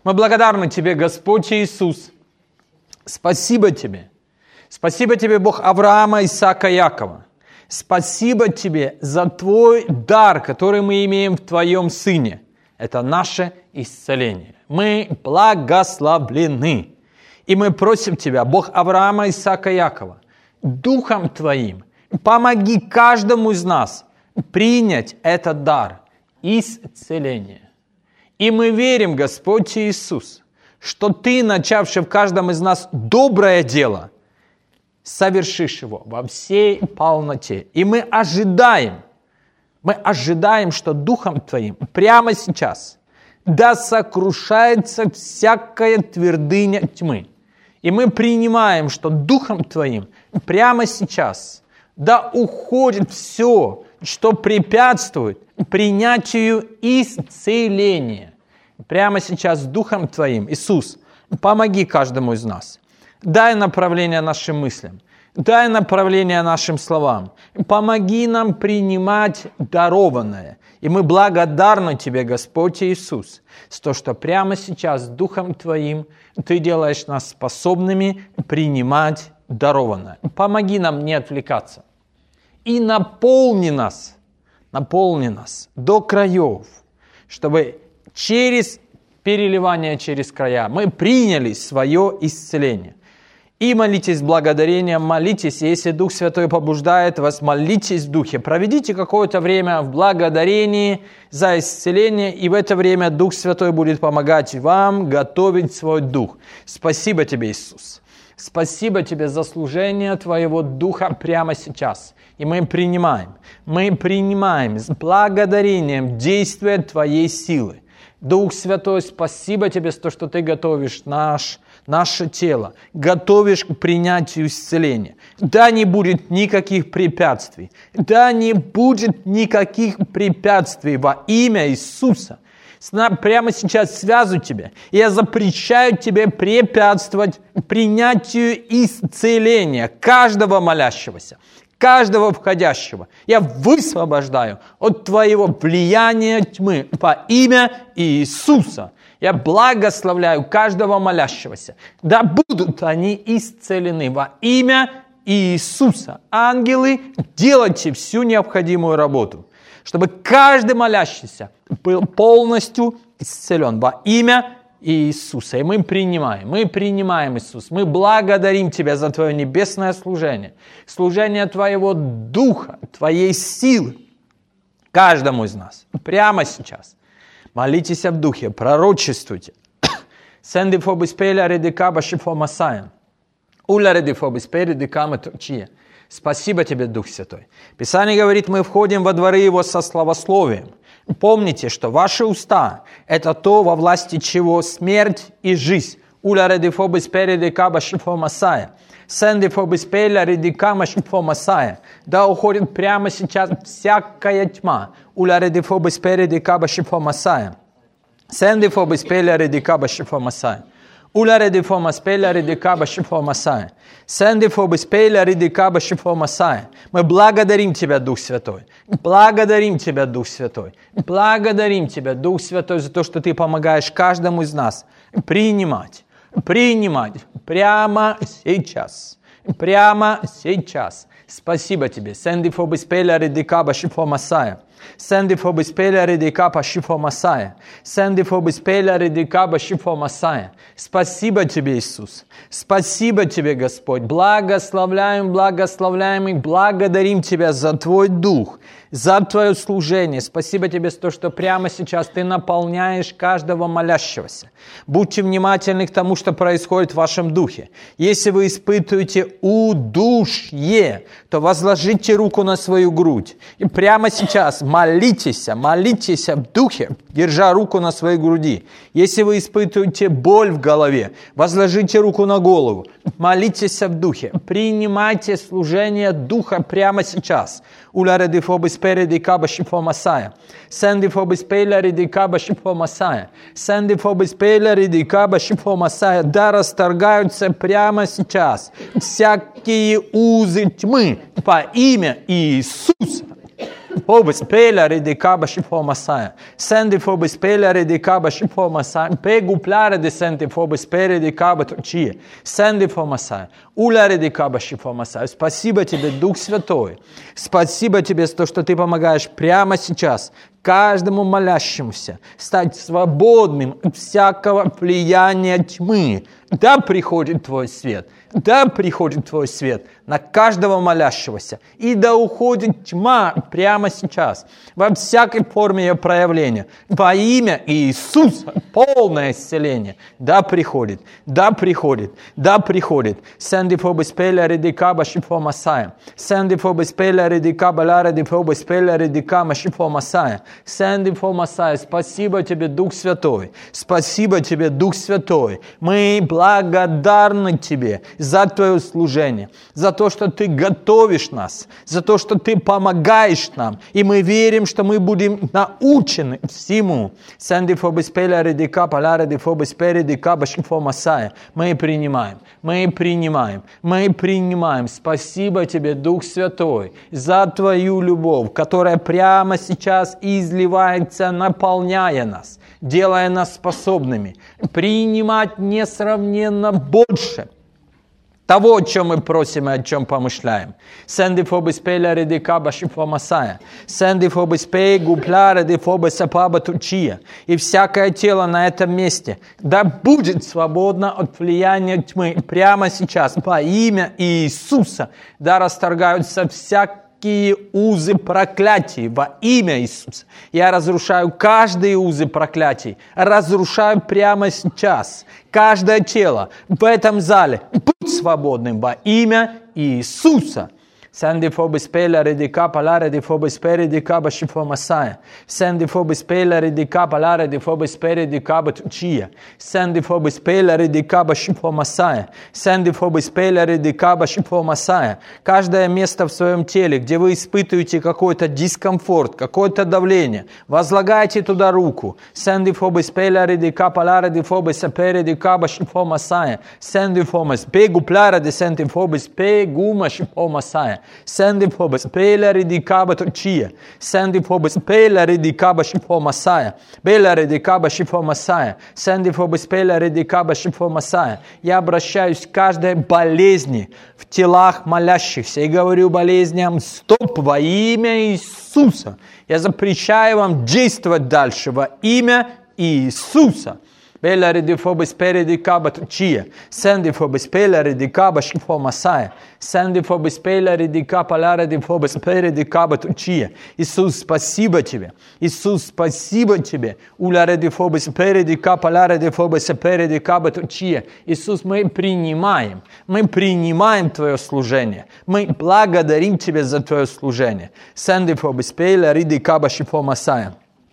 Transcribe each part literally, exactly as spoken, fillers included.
Мы благодарны Тебе, Господь Иисус. Спасибо Тебе. Спасибо Тебе, Бог Авраама, Исаака, Якова. Спасибо Тебе за Твой дар, который мы имеем в Твоем Сыне. Это наше исцеление. Мы благословлены. И мы просим Тебя, Бог Авраама, Исаака, Якова, Духом Твоим, помоги каждому из нас принять этот дар исцеления. И мы верим, Господь Иисус, что Ты, начавший в каждом из нас доброе дело, совершишь его во всей полноте. И мы ожидаем, мы ожидаем, что Духом Твоим прямо сейчас да сокрушается всякая твердыня тьмы. И мы принимаем, что Духом Твоим прямо сейчас да уходит все, что препятствует принятию исцеления. Прямо сейчас Духом Твоим, Иисус, помоги каждому из нас. Дай направление нашим мыслям, дай направление нашим словам. Помоги нам принимать дарованное. И мы благодарны Тебе, Господь Иисус, за то, что прямо сейчас Духом Твоим Ты делаешь нас способными принимать дарованное. Помоги нам не отвлекаться. И наполни нас, наполни нас до краев, чтобы через переливание через края мы приняли свое исцеление. И молитесь с благодарением, молитесь, если Дух Святой побуждает вас, молитесь в Духе. Проведите какое-то время в благодарении за исцеление, и в это время Дух Святой будет помогать вам готовить свой Дух. Спасибо Тебе, Иисус. Спасибо Тебе за служение Твоего Духа прямо сейчас. И мы принимаем, мы принимаем с благодарением действия Твоей силы. Дух Святой, спасибо Тебе за то, что Ты готовишь наш, наше тело, готовишь к принятию исцеления. Да не будет никаких препятствий, да не будет никаких препятствий во имя Иисуса. Прямо сейчас связываю Тебя, и я запрещаю Тебе препятствовать принятию исцеления каждого молящегося, каждого входящего. Я высвобождаю от Твоего влияния тьмы во имя Иисуса. Я благословляю каждого молящегося. Да будут они исцелены во имя Иисуса. Ангелы, делайте всю необходимую работу, чтобы каждый молящийся был полностью исцелен во имя Иисуса. И мы принимаем, мы принимаем, Иисус. Мы благодарим Тебя за Твое небесное служение, служение Твоего Духа, Твоей силы каждому из нас. Прямо сейчас. Молитесь в Духе, пророчествуйте. Сенди фобис пеля редикаба шифо масаем. Уля реди фобис пеля редикама точие. Спасибо Тебе, Дух Святой. Писание говорит, мы входим во дворы Его со славословием. Помните, что ваши уста – это то, во власти чего смерть и жизнь. Уля редифобис передикаба шифо масая. Сендифобис пеля редикама шифо масая. Да уходит прямо сейчас всякая тьма. Уля редифобис передикаба шифо масая. Сендифобис пеля редикаба шифо масая. Уля редифомас пеля редикаба шифо масая. Сендифобис пеля редикаба шифо масая. Мы благодарим Тебя, Дух Святой. Благодарим Тебя, Дух Святой. Благодарим Тебя, Дух Святой, за то, что Ты помогаешь каждому из нас принимать, принимать прямо сейчас, прямо сейчас. Спасибо Тебе. Сендифобис пеля редикаба шифо масая. Сендифобис пеля редикаба шифо масая. Сендифобис пеля редикаба шифо масая. Спасибо Тебе, Иисус. Спасибо Тебе, Господь. Благословляем, благословляем и благодарим Тебя за Твой Дух, за Твое служение. Спасибо Тебе за то, что прямо сейчас Ты наполняешь каждого молящегося. Будьте внимательны к тому, что происходит в вашем духе. Если вы испытываете удушье, то возложите руку на свою грудь. И прямо сейчас молитесь, молитесь в духе, держа руку на своей груди. Если вы испытываете боль в голове, возложите руку на голову. Молитесь в духе. Принимайте служение духа прямо сейчас. Уля редифобис передикаба шифо масая. Сендифобис пеля редикаба шифо масая. Сендифобис пеля редикаба шифо масая. Да расторгаются прямо сейчас всякие узы тьмы во имя Иисуса. фобы спелари де каба шифо масая. Сенди фобы спелари де каба шифо масая. Пегупляре де сенди фобы спери де каба тучи. Сенди фо масая. Уляри де каба шифо масая. Спасибо тебе, Дух Святой. Спасибо тебе за то, что ты помогаешь прямо сейчас каждому молящемуся стать свободным от всякого влияния тьмы. Да приходит Твой свет, да приходит Твой свет на каждого молящегося, и да уходит тьма прямо сейчас, во всякой форме ее проявления. Во имя Иисуса полное исцеление. Да приходит, да приходит, да приходит. Сенди фобы спеллери ди каба шифо масая. Сенди фобы спеллери ди каба ларе ди фобы спеллери ди кама шифо масая. Сенди фо масая. Спасибо тебе, Дух Святой. Спасибо тебе, Дух Святой. Мы благодарны тебе за Твое служение, за то, что Ты готовишь нас, за то, что Ты помогаешь нам. И мы верим, что мы будем научены всему. Мы принимаем, мы принимаем, мы принимаем. Спасибо тебе, Дух Святой, за Твою любовь, которая прямо сейчас изливается, наполняя нас, делая нас способными принимать несравненно больше того, о чем мы просим и о чем помышляем. Сенди фобы спеллери ди каба шифо масая. Сенди фобы спей гупляре ди фобы сапаба тучия. И всякое тело на этом месте да будет свободно от влияния тьмы прямо сейчас во имя Иисуса. Да расторгаются всякие Какие узы проклятий во имя Иисуса. Я разрушаю каждые узы проклятий. Разрушаю прямо сейчас. Каждое тело в этом зале будь свободным во имя Иисуса. Sendi fobi spelare di capa lare di fobi speri di capa shifo masaya. Sendi fobi spelare di capa lare di fobi speri di capa tucia. Sendi fobi spelare di capa shifo масая. Sendi fobi spelare di capa shifo масая. Каждое место в своем теле, где вы испытываете какой-то дискомфорт, какое-то давление, возлагайте туда руку. Sendi fobi spelare di capa lare di fobi speri di capa shifo masaya. Sendi fobi spegu plare di sendi fobi speguma shifo masaya. Sendi phobes pelari di kaba tochia. Sendi phobes pelari di kaba shifo masaya. Белари di kaba shifo masaya. Sendi phobes pelari di kaba shifo masaya. Я обращаюсь к каждой болезни в телах молящихся и говорю болезням: стоп во имя Иисуса. Я запрещаю вам действовать дальше во имя Иисуса. Belari di fobi speri di kaba tucia. Sendi fobi spelari di kaba shifo masaya. Sendi fobi spelari di kapa lare di fobi speri di kaba tucia. Иисус, спасибо тебе. Иисус, спасибо тебе. Уларе di fobi speri di kapa lare di fobi speri di kaba tucia. Иисус, мы принимаем. Мы принимаем Твое служение. Мы благодарим Тебя за Твое служение. Sendi fobi spelari di kaba shifo masaya.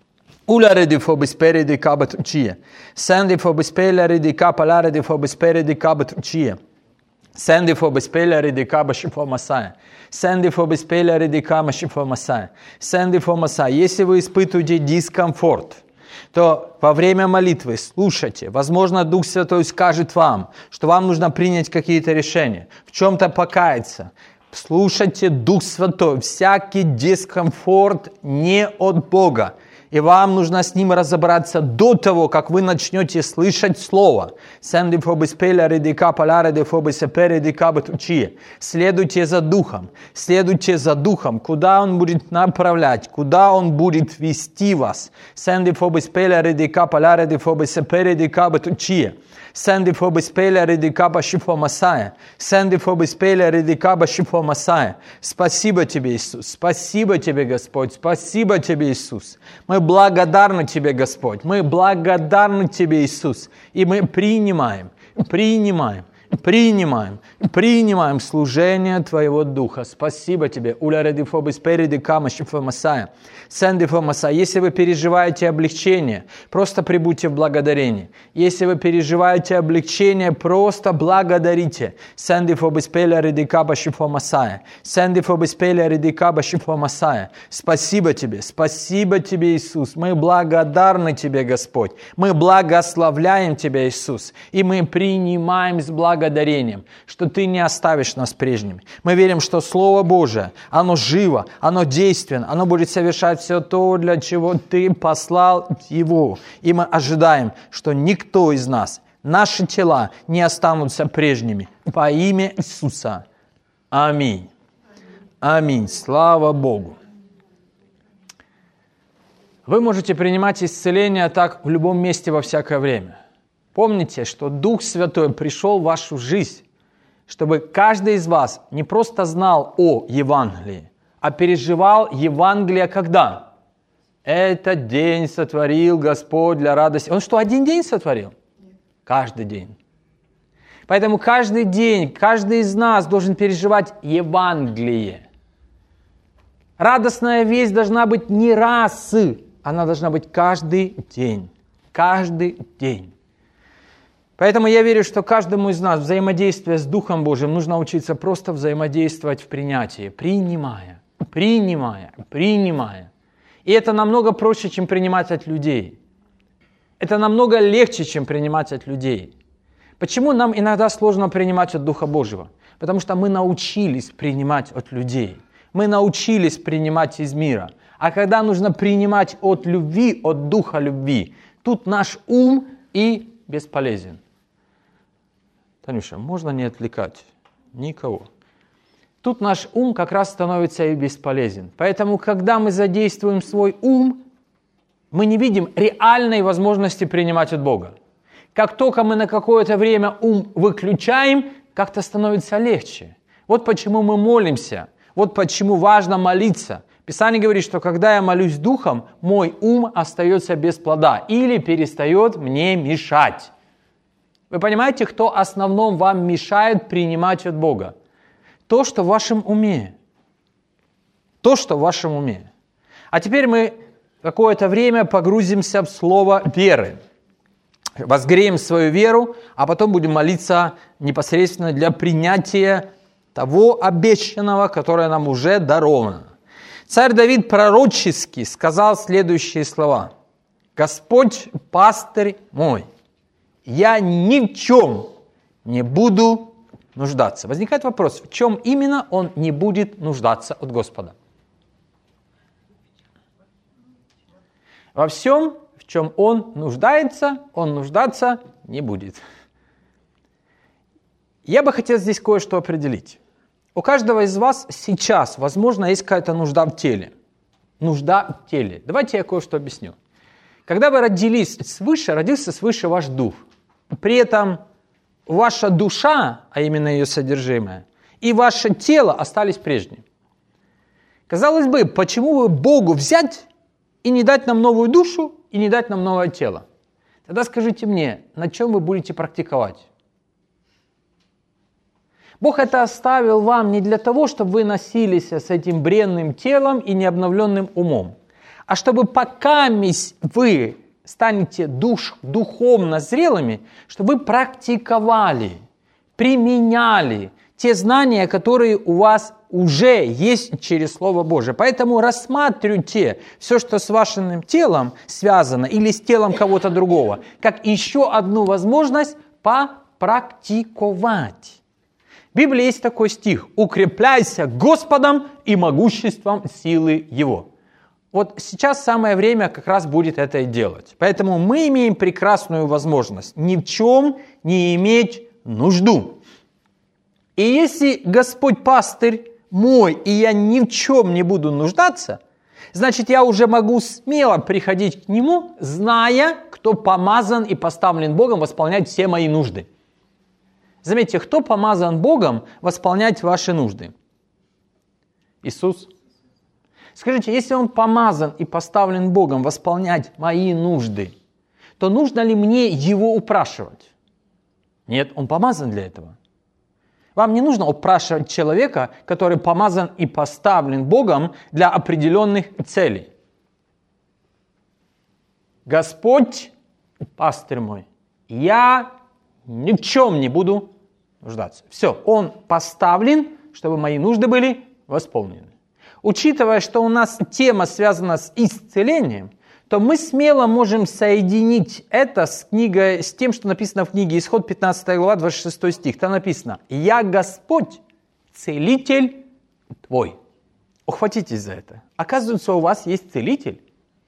Ulare di fobi speri di kaba tucia. Sendi fobi spelari di kapa lare di fobi speri di kaba tucia. Sendi fobi spelari di kaba shifo масая. Sendi fobi spelari di kama shifo масая. Sendi fobi масая. Если вы испытываете дискомфорт, то во время молитвы слушайте. Возможно, Дух Святой скажет вам, что вам нужно принять какие-то решения, в чем-то покаяться. Слушайте Дух Святой. Всякий дискомфорт не от Бога. И вам нужно с ним разобраться до того, как вы начнете слышать Слово. Следуйте за Духом. Следуйте за Духом, куда Он будет направлять, куда Он будет вести вас. Sendi fobi spelare di capa lare di fobi sepere di capa tucia. Sendi fobi spelare di capa shifo масая. Sendi fobi spelare di capa shifo масая. Спасибо Тебе, Иисус. Спасибо Тебе, Господь. Спасибо Тебе, Иисус. Мы благодарны Тебе, Господь. Мы благодарны Тебе, Иисус. И мы принимаем, принимаем, принимаем, принимаем служение Твоего Духа. Спасибо Тебе. Если вы переживаете облегчение, просто прибудьте в благодарении. Если вы переживаете облегчение, просто благодарите. Спасибо Тебе. Спасибо Тебе, Иисус. Мы благодарны Тебе, Господь. Мы благословляем Тебя, Иисус. И мы принимаем с благодарностью благодарением, что Ты не оставишь нас прежними. Мы верим, что Слово Божие, оно живо, оно действенно, оно будет совершать все то, для чего Ты послал Его. И мы ожидаем, что никто из нас, наши тела не останутся прежними. Во имя Иисуса. Аминь. Аминь. Слава Богу. Вы можете принимать исцеление так в любом месте во всякое время. Помните, что Дух Святой пришел в вашу жизнь, чтобы каждый из вас не просто знал о Евангелии, а переживал Евангелие когда? Этот день сотворил Господь для радости. Он что, один день сотворил? Каждый день. Поэтому каждый день, каждый из нас должен переживать Евангелие. Радостная весть должна быть не раз, она должна быть каждый день. Каждый день. Поэтому я верю, что каждому из нас взаимодействие с Духом Божьим нужно учиться просто взаимодействовать в принятии, принимая, принимая, принимая. И это намного проще, чем принимать от людей. Это намного легче, чем принимать от людей. Почему нам иногда сложно принимать от Духа Божьего? Потому что мы научились принимать от людей. Мы научились принимать из мира. А когда нужно принимать от любви, от Духа любви, тут наш ум и бесполезен. Танюша, можно не отвлекать никого. Тут наш ум как раз становится и бесполезен. Поэтому, когда мы задействуем свой ум, мы не видим реальной возможности принимать от Бога. Как только мы на какое-то время ум выключаем, как-то становится легче. Вот почему мы молимся. Вот почему важно молиться. Писание говорит, что когда я молюсь Духом, мой ум остается без плода или перестает мне мешать. Вы понимаете, кто в основном вам мешает принимать от Бога? То, что в вашем уме. То, что в вашем уме. А теперь мы какое-то время погрузимся в слово веры. Возгреем свою веру, а потом будем молиться непосредственно для принятия того обещанного, которое нам уже даровано. Царь Давид пророчески сказал следующие слова. «Господь пастырь мой, я ни в чем не буду нуждаться». Возникает вопрос, в чем именно он не будет нуждаться от Господа? Во всем, в чем он нуждается, он нуждаться не будет. Я бы хотел здесь кое-что определить. У каждого из вас сейчас, возможно, есть какая-то нужда в теле. Нужда в теле. Давайте я кое-что объясню. Когда вы родились свыше, родился свыше ваш дух. При этом ваша душа, а именно ее содержимое, и ваше тело остались прежними. Казалось бы, почему бы Богу взять и не дать нам новую душу, и не дать нам новое тело? Тогда скажите мне, на чем вы будете практиковать? Бог это оставил вам не для того, чтобы вы носились с этим бренным телом и необновленным умом, а чтобы пока вы станете душ, духовно зрелыми, чтобы вы практиковали, применяли те знания, которые у вас уже есть через Слово Божие. Поэтому рассматривайте все, что с вашим телом связано или с телом кого-то другого, как еще одну возможность попрактиковать. В Библии есть такой стих: «Укрепляйся Господом и могуществом силы Его». Вот сейчас самое время как раз будет это и делать. Поэтому мы имеем прекрасную возможность ни в чем не иметь нужду. И если Господь пастырь мой, и я ни в чем не буду нуждаться, значит, я уже могу смело приходить к Нему, зная, кто помазан и поставлен Богом восполнять все мои нужды. Заметьте, кто помазан Богом восполнять ваши нужды? Иисус. Скажите, если Он помазан и поставлен Богом восполнять мои нужды, то нужно ли мне Его упрашивать? Нет, Он помазан для этого. Вам не нужно упрашивать человека, который помазан и поставлен Богом для определенных целей. Господь, пастырь мой, я ни в чем не буду нуждаться. Все, Он поставлен, чтобы мои нужды были восполнены. Учитывая, что у нас тема связана с исцелением, то мы смело можем соединить это с книгой, с тем, что написано в книге Исход, пятнадцатая глава, двадцать шестой стих. Там написано: «Я Господь, целитель твой». Ухватитесь за это. Оказывается, у вас есть целитель.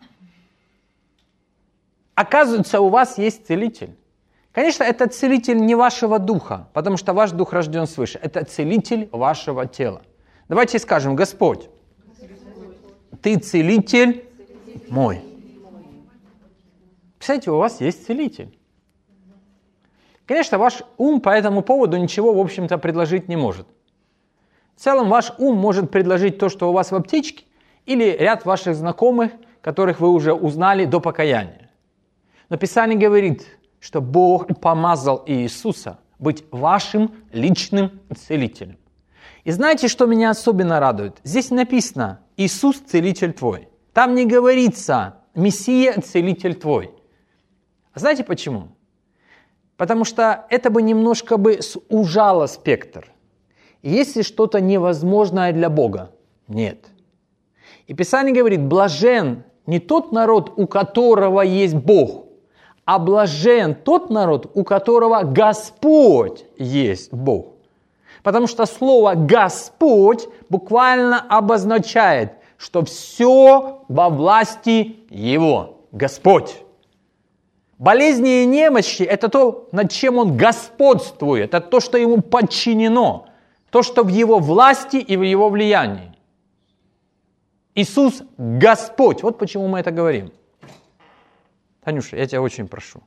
Оказывается, у вас есть целитель. Конечно, это целитель не вашего духа, потому что ваш дух рожден свыше. Это целитель вашего тела. Давайте скажем: Господь, Ты целитель мой. Представляете, у вас есть целитель. Конечно, ваш ум по этому поводу ничего, в общем-то, предложить не может. В целом, ваш ум может предложить то, что у вас в аптечке, или ряд ваших знакомых, которых вы уже узнали до покаяния. Но Писание говорит, что Бог помазал Иисуса быть вашим личным целителем. И знаете, что меня особенно радует? Здесь написано: Иисус целитель твой. Там не говорится: Мессия целитель твой. А знаете почему? Потому что это бы немножко бы сужало спектр. Есть ли что-то невозможное для Бога? Нет. И Писание говорит: блажен не тот народ, у которого есть Бог, а блажен тот народ, у которого Господь есть Бог. Потому что слово «Господь» буквально обозначает, что все во власти Его. Господь. Болезни и немощи – это то, над чем Он господствует, это то, что Ему подчинено, то, что в Его власти и в Его влиянии. Иисус – Господь. Вот почему мы это говорим. Танюша, я тебя очень прошу.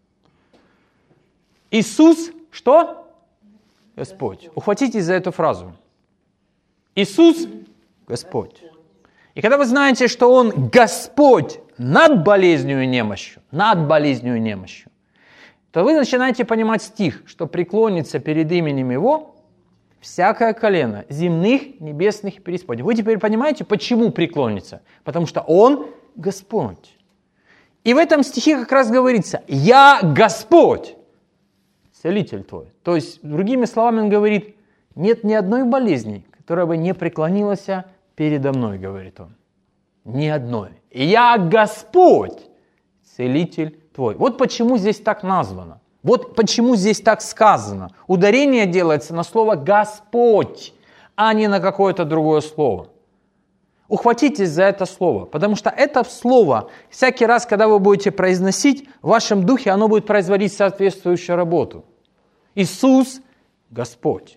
Иисус – что? Господь. Ухватитесь за эту фразу. Иисус – Господь. И когда вы знаете, что Он Господь над болезнью и немощью, над болезнью и немощью, то вы начинаете понимать стих, что преклонится перед именем Его всякое колено земных, небесных и преисподних. Вы теперь понимаете, почему преклонится? Потому что Он Господь. И в этом стихе как раз говорится: «Я Господь, целитель твой». То есть, другими словами, он говорит: нет ни одной болезни, которая бы не преклонилась передо мной, говорит он. Ни одной. «Я Господь, целитель твой». Вот почему здесь так названо. Вот почему здесь так сказано. Ударение делается на слово «Господь», а не на какое-то другое слово. Ухватитесь за это слово, потому что это слово, всякий раз, когда вы будете произносить, в вашем духе оно будет производить соответствующую работу. Иисус – Господь.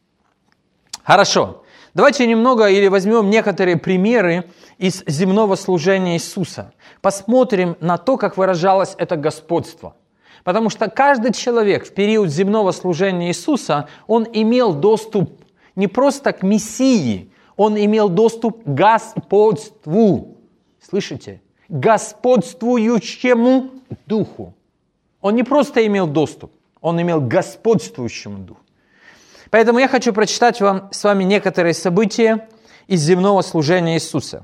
Хорошо. Давайте немного или возьмем некоторые примеры из земного служения Иисуса. Посмотрим на то, как выражалось это господство. Потому что каждый человек в период земного служения Иисуса, он имел доступ не просто к Мессии, он имел доступ к господству. Слышите? Господствующему Духу. Он не просто имел доступ, он имел господствующему Духу. Поэтому я хочу прочитать вам с вами некоторые события из земного служения Иисуса.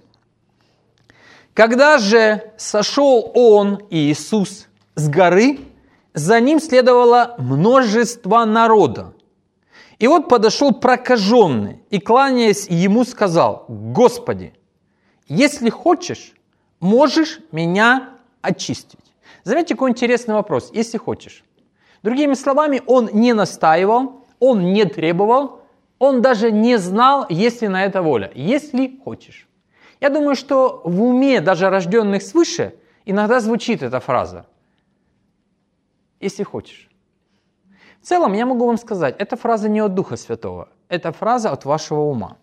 Когда же сошел Он, Иисус, с горы, за Ним следовало множество народа. И вот подошел прокаженный и, кланяясь Ему, сказал: «Господи, если хочешь, можешь меня очистить». Заметьте, какой интересный вопрос. «Если хочешь». Другими словами, он не настаивал, он не требовал, он даже не знал, есть ли на это воля. «Если хочешь». Я думаю, что в уме даже рожденных свыше иногда звучит эта фраза. «Если хочешь». В целом, я могу вам сказать, эта фраза не от Духа Святого, это фраза от вашего ума.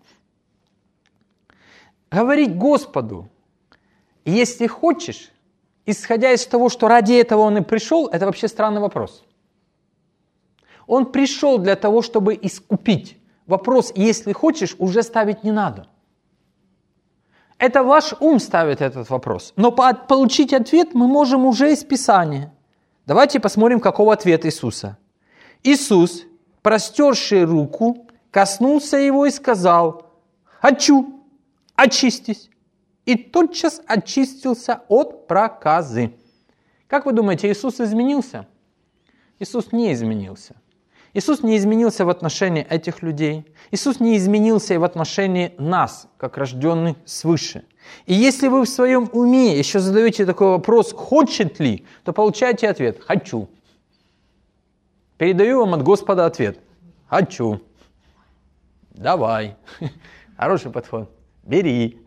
Говорить Господу, если хочешь, исходя из того, что ради этого Он и пришел, это вообще странный вопрос. Он пришел для того, чтобы искупить. Вопрос, если хочешь, уже ставить не надо. Это ваш ум ставит этот вопрос. Но получить ответ мы можем уже из Писания. Давайте посмотрим, какого ответа Иисуса. Иисус, простерший руку, коснулся его и сказал: «Хочу, очистись». И тотчас очистился от проказы. Как вы думаете, Иисус изменился? Иисус не изменился. Иисус не изменился в отношении этих людей. Иисус не изменился и в отношении нас, как рожденных свыше. И если вы в своем уме еще задаете такой вопрос, хочет ли, то получаете ответ «хочу». Передаю вам от Господа ответ «хочу». Давай. Хороший подход. Бери.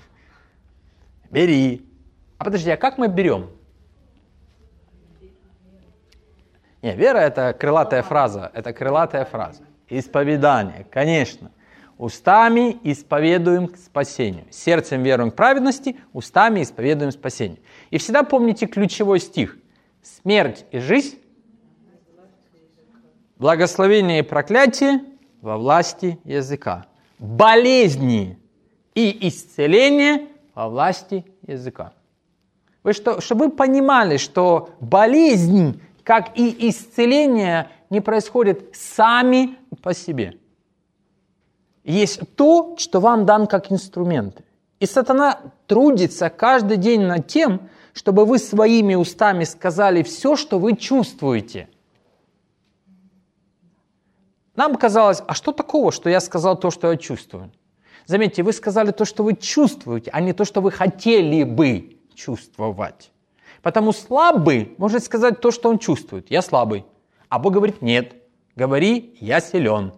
Бери. А подожди, а как мы берем? Не, вера – это крылатая фраза. Это крылатая фраза. Исповедание, конечно. Устами исповедуем к спасению. Сердцем веруем к праведности, устами исповедуем спасение. И всегда помните ключевой стих. Смерть и жизнь, благословение и проклятие во власти языка. Болезни и исцеление во власти языка. Вы что, чтобы вы понимали, что болезнь, как и исцеление, не происходят сами по себе. Есть то, что вам дан как инструменты. И сатана трудится каждый день над тем, чтобы вы своими устами сказали все, что вы чувствуете. Нам казалось, а что такого, что я сказал то, что я чувствую? Заметьте, вы сказали то, что вы чувствуете, а не то, что вы хотели бы чувствовать. Потому слабый может сказать то, что он чувствует. Я слабый. А Бог говорит, нет, говори, я силен.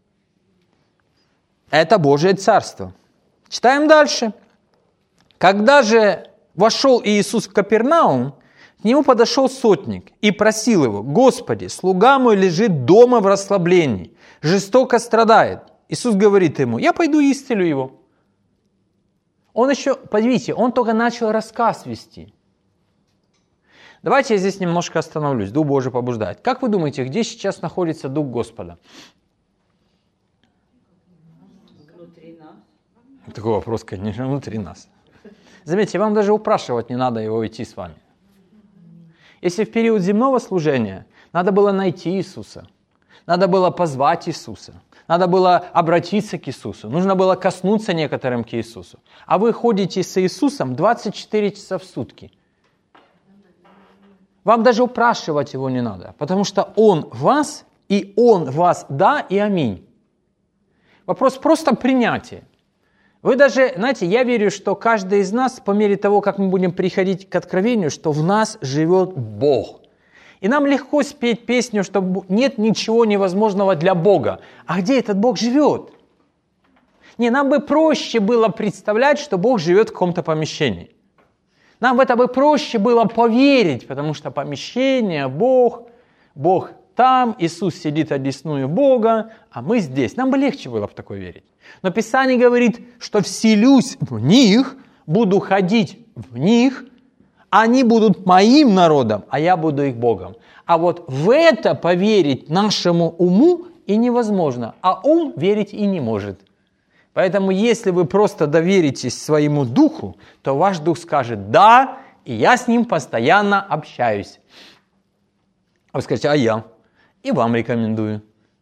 Это Божие Царство. Читаем дальше. Когда же вошел Иисус в Капернаум, к нему подошел сотник и просил его, «Господи, слуга мой лежит дома в расслаблении, жестоко страдает». Иисус говорит ему, «Я пойду и исцелю его». Он еще, подивите, он только начал рассказ вести. Давайте я здесь немножко остановлюсь. Дух Божий побуждает. Как вы думаете, где сейчас находится Дух Господа? Внутри нас. Такой вопрос, конечно, внутри нас. Заметьте, вам даже упрашивать не надо его идти с вами. Если в период земного служения надо было найти Иисуса, надо было позвать Иисуса, надо было обратиться к Иисусу, нужно было коснуться некоторым к Иисусу, а вы ходите с Иисусом двадцать четыре часа в сутки. Вам даже упрашивать его не надо, потому что Он вас, и Он вас да и аминь. Вопрос просто принятия. Вы даже, знаете, я верю, что каждый из нас, по мере того, как мы будем приходить к откровению, что в нас живет Бог. И нам легко спеть песню, что нет ничего невозможного для Бога. А где этот Бог живет? Не, нам бы проще было представлять, что Бог живет в каком-то помещении. Нам в это бы проще было поверить, потому что помещение, Бог, Бог там, Иисус сидит одесную Бога, а мы здесь. Нам бы легче было в такое верить. Но Писание говорит, что вселюсь в них, буду ходить в них, они будут моим народом, а я буду их Богом. А вот в это поверить нашему уму и невозможно, а ум верить и не может. Поэтому если вы просто доверитесь своему духу, то ваш дух скажет «да», и я с ним постоянно общаюсь. А вы скажете «а я?» И вам рекомендую.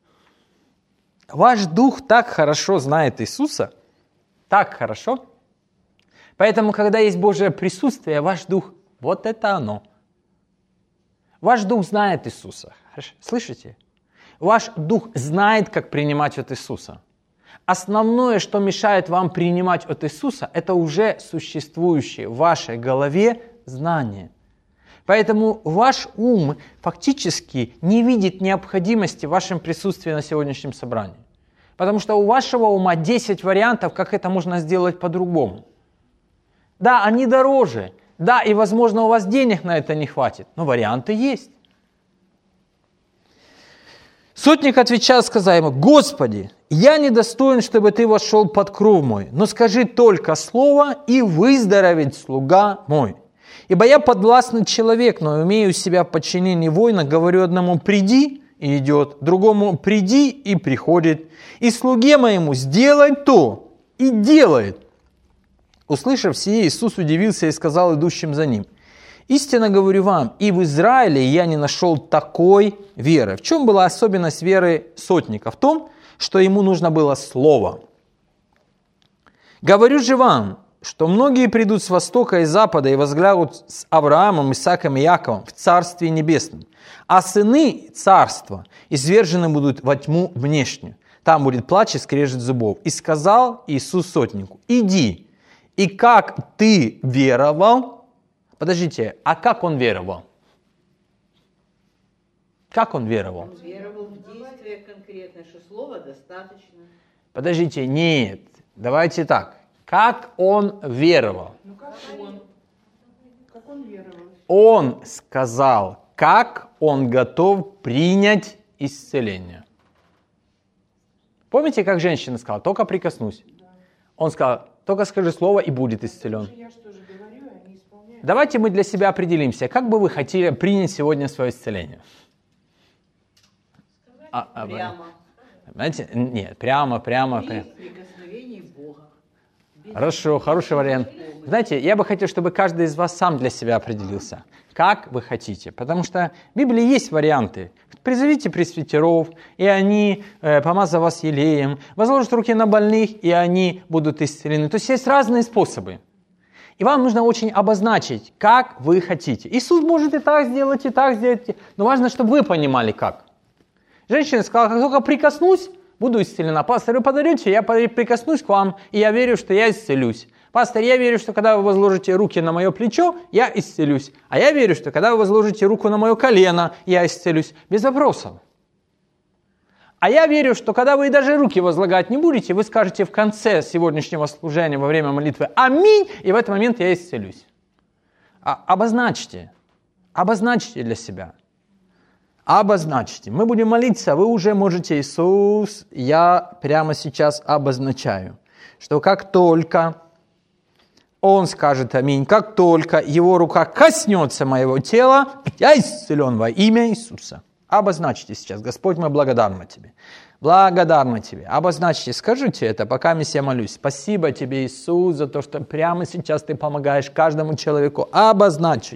Ваш дух так хорошо знает Иисуса, так хорошо. Поэтому, когда есть Божье присутствие, ваш дух, вот это оно. Ваш дух знает Иисуса. Слышите? Ваш дух знает, как принимать от Иисуса. Основное, что мешает вам принимать от Иисуса, это уже существующее в вашей голове знание. Поэтому ваш ум фактически не видит необходимости в вашем присутствии на сегодняшнем собрании. Потому что у вашего ума десять вариантов, как это можно сделать по-другому. Да, они дороже. Да, и, возможно, у вас денег на это не хватит. Но варианты есть. Сотник отвечал, сказал ему: «Господи, я недостоин, чтобы ты вошел под кров мой, но скажи только слово, и выздоровеет слуга мой. Ибо я подвластный человек, но умею себя в подчинении воина, говорю одному: приди, и идет, другому: приди, и приходит, и слуге моему: сделай то, и делает». Услышав сие, Иисус удивился и сказал идущим за ним: «Истинно говорю вам, и в Израиле я не нашел такой веры». В чем была особенность веры сотника? В том, что ему нужно было слово. «Говорю же вам, что многие придут с востока и запада и возглянут с Авраамом, Исааком и Яковом в Царстве Небесном, а сыны царства извержены будут во тьму внешнюю. Там будет плач и скрежет зубов. И сказал Иисус сотнику: иди, и как ты веровал. Подождите, а как он веровал? Как он веровал? Он веровал в действие конкретное, что слова достаточно. Подождите, нет, давайте так. Как он веровал? Ну как он? Как он веровал? Он сказал, как он готов принять исцеление. Помните, как женщина сказала, только прикоснусь? Он сказал, только скажи слово и будет исцелен. Давайте мы для себя определимся, как бы вы хотели принять сегодня свое исцеление? А, а, Прямо. Знаете, нет, прямо, прямо, прямо. При прикосновении Бога. Без Хорошо, хороший вариант. Знаете, я бы хотел, чтобы каждый из вас сам для себя определился, как вы хотите. Потому что в Библии есть варианты. Призовите пресвитеров, и они, э, помазав вас елеем, возложат руки на больных, и они будут исцелены. То есть есть разные способы. И вам нужно очень обозначить, как вы хотите. Иисус может и так сделать, и так сделать, но важно, чтобы вы понимали, как. Женщина сказала, как только прикоснусь, буду исцелена. Пастор, вы подарите, я прикоснусь к вам, и я верю, что я исцелюсь. Пастор, я верю, что когда вы возложите руки на мое плечо, я исцелюсь. А я верю, что когда вы возложите руку на мое колено, я исцелюсь. Без вопросов. А я верю, что когда вы даже руки возлагать не будете, вы скажете в конце сегодняшнего служения во время молитвы «Аминь», и в этот момент я исцелюсь. А, обозначьте. Обозначьте для себя. Обозначьте. Мы будем молиться, вы уже можете, Иисус, я прямо сейчас обозначаю, что как только Он скажет аминь, как только Его рука коснется моего тела, я исцелен во имя Иисуса. Обозначьте сейчас, Господь, мы благодарны Тебе. Благодарны Тебе. Обозначьте, скажите это, пока я молюсь. Спасибо Тебе, Иисус, за то, что прямо сейчас Ты помогаешь каждому человеку обозначить,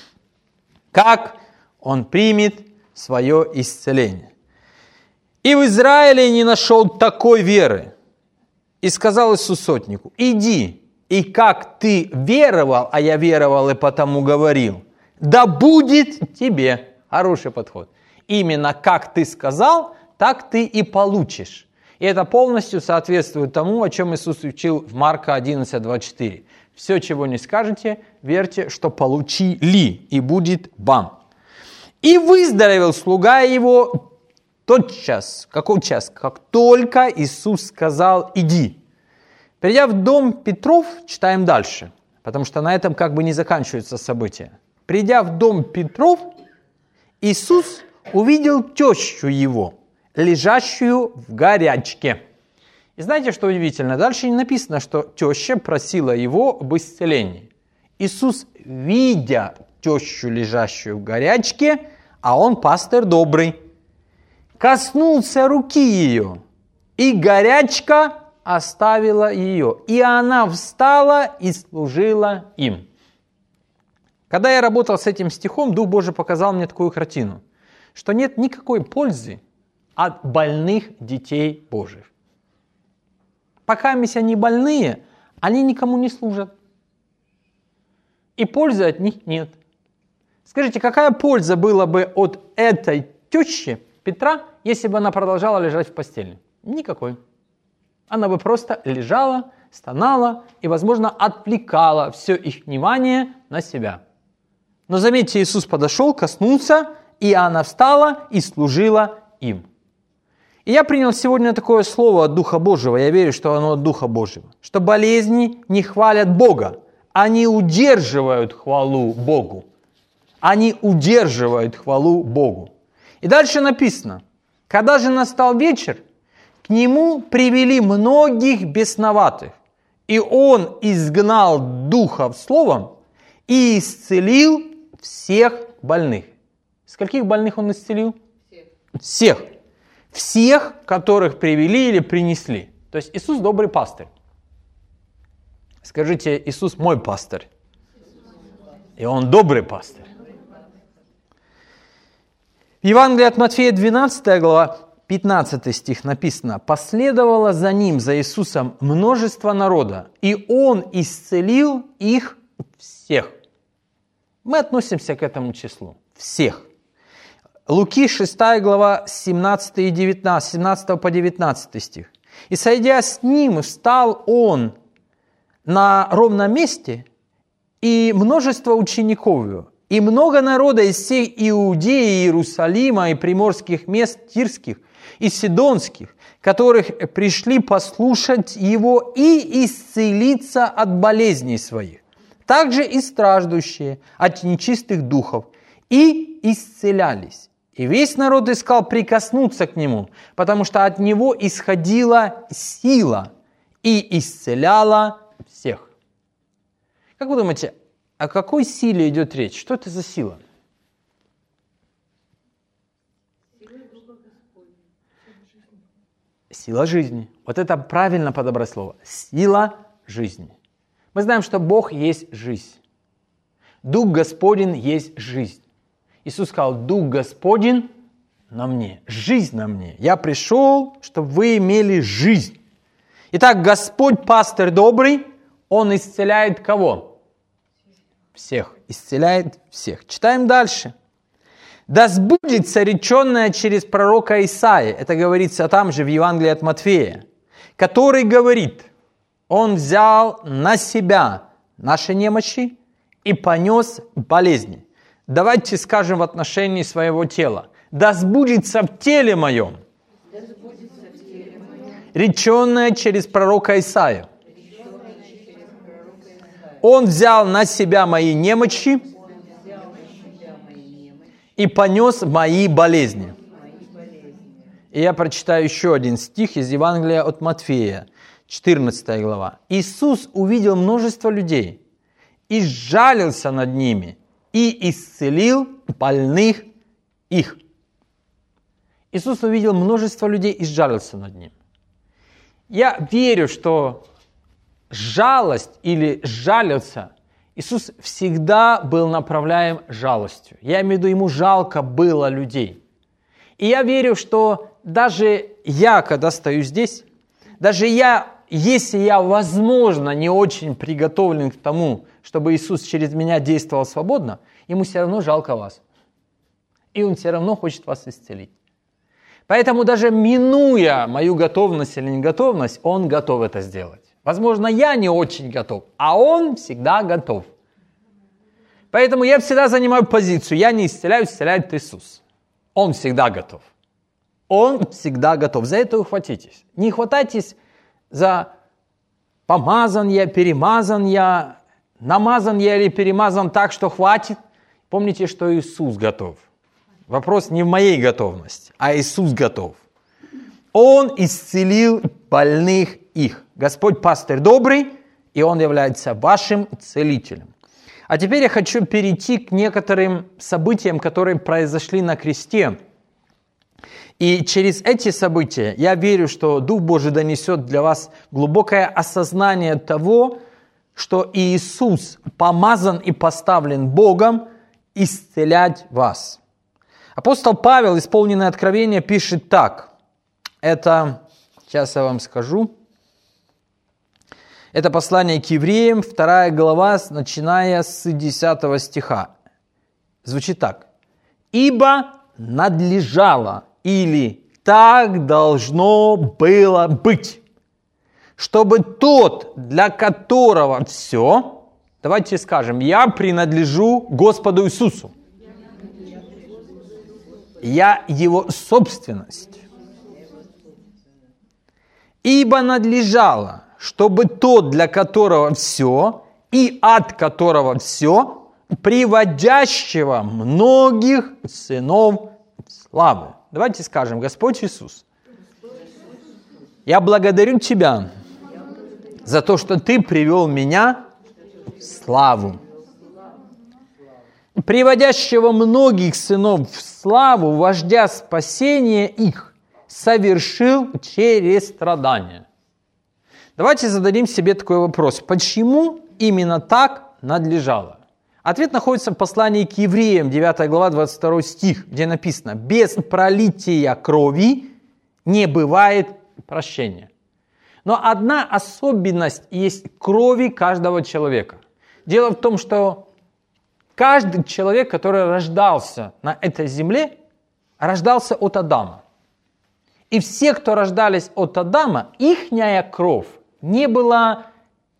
как он примет свое исцеление. И в Израиле не нашел такой веры. И сказал Иисус сотнику, иди, и как ты веровал, а я веровал и потому говорил, да будет тебе. Хороший подход. Именно как ты сказал, так ты и получишь. И это полностью соответствует тому, о чем Иисус учил в Марка одиннадцать двадцать четыре. Все, чего не скажете, верьте, что получили, и будет вам. И выздоровел слуга его тотчас, какой час, как только Иисус сказал «иди». Придя в дом Петров, читаем дальше, потому что на этом как бы не заканчиваются события. Придя в дом Петров, Иисус увидел тещу его, лежащую в горячке. И знаете, что удивительно? Дальше не написано, что теща просила его об исцелении. Иисус, видя тещу, лежащую в горячке, а он пастырь добрый, коснулся руки ее, и горячка оставила ее, и она встала и служила им. Когда я работал с этим стихом, Дух Божий показал мне такую картину, что нет никакой пользы от больных детей Божьих. Пока они больные, они никому не служат. И пользы от них нет. Скажите, какая польза была бы от этой тещи Петра, если бы она продолжала лежать в постели? Никакой. Она бы просто лежала, стонала и, возможно, отвлекала все их внимание на себя. Но заметьте, Иисус подошел, коснулся, и она встала и служила им. И я принял сегодня такое слово от Духа Божьего, я верю, что оно от Духа Божьего, что болезни не хвалят Бога, они удерживают хвалу Богу. Они удерживают хвалу Богу. И дальше написано, когда же настал вечер, к нему привели многих бесноватых, и он изгнал духов словом и исцелил всех больных. Скольких больных он исцелил? Всех. Всех. Всех, которых привели или принесли. То есть Иисус добрый пастырь. Скажите, Иисус мой пастырь. И он добрый пастырь. В Евангелии от Матфея двенадцатая глава, пятнадцатый стих написано: «Последовало за ним, за Иисусом, множество народа, и он исцелил их всех». Мы относимся к этому числу. Всех. Луки шестая глава, семнадцатый и девятнадцатый, семнадцатый по девятнадцатый стих. «И сойдя с ним, встал он на ровном месте, и множество учеников, и много народа из всей Иудеи, Иерусалима, и приморских мест тирских, и сидонских, которых пришли послушать Его и исцелиться от болезней своих. Также и страждущие от нечистых духов, и исцелялись. И весь народ искал прикоснуться к Нему, потому что от Него исходила сила и исцеляла всех. Как вы думаете, о какой силе идет речь? Что это за сила? Сила жизни. Вот это правильно подобрать слово. Сила жизни. Мы знаем, что Бог есть жизнь. Дух Господень есть жизнь. Иисус сказал: Дух Господень на мне, жизнь на мне. Я пришел, чтобы вы имели жизнь. Итак, Господь, пастырь добрый, Он исцеляет кого? Всех. Исцеляет всех. Читаем дальше. «Да сбудется реченное через пророка Исаии», это говорится там же в Евангелии от Матфея, который говорит: Он взял на себя наши немощи и понес болезни. Давайте скажем в отношении своего тела: да сбудется в теле моем реченное через пророка Исаию. Он взял на себя мои немощи и понес мои болезни. И я прочитаю еще один стих из Евангелия от Матфея, четырнадцатая глава. «Иисус увидел множество людей и сжалился над ними, и исцелил больных их». Иисус увидел множество людей и сжалился над ним. Я верю, что жалость или жалился, Иисус всегда был направляем жалостью. Я имею в виду, ему жалко было людей. И я верю, что даже я, когда стою здесь, даже я, если я, возможно, не очень приготовлен к тому, чтобы Иисус через меня действовал свободно, ему все равно жалко вас. И он все равно хочет вас исцелить. Поэтому даже минуя мою готовность или неготовность, он готов это сделать. Возможно, я не очень готов, а он всегда готов. Поэтому я всегда занимаю позицию: я не исцеляю, исцеляет Иисус. Он всегда готов. Он всегда готов. За это ухватитесь. Не хватайтесь за помазан я, перемазан я, намазан я или перемазан так, что хватит. Помните, что Иисус готов. Вопрос не в моей готовности, а Иисус готов. Он исцелил больных их. Господь пастырь добрый, и Он является вашим целителем. А теперь я хочу перейти к некоторым событиям, которые произошли на кресте. И через эти события я верю, что Дух Божий донесет для вас глубокое осознание того, что Иисус помазан и поставлен Богом исцелять вас. Апостол Павел, исполненное откровение, пишет так. Это, сейчас я вам скажу. Это послание к евреям, вторая глава, начиная с десятого стиха. Звучит так. «Ибо надлежало» или «так должно было быть, чтобы тот, для которого все...» Давайте скажем: «Я принадлежу Господу Иисусу». Я Его собственность. «Ибо надлежало, чтобы тот, для которого все, и от которого все, приводящего многих сынов в славу». Давайте скажем: Господь Иисус, я благодарю Тебя за то, что Ты привел меня в славу. Приводящего многих сынов в славу, вождя спасения их, совершил через страдания. Давайте зададим себе такой вопрос. Почему именно так надлежало? Ответ находится в послании к евреям, девятая глава, двадцать второй стих, где написано: «Без пролития крови не бывает прощения». Но одна особенность есть крови каждого человека. Дело в том, что каждый человек, который рождался на этой земле, рождался от Адама. И все, кто рождались от Адама, ихняя кровь не была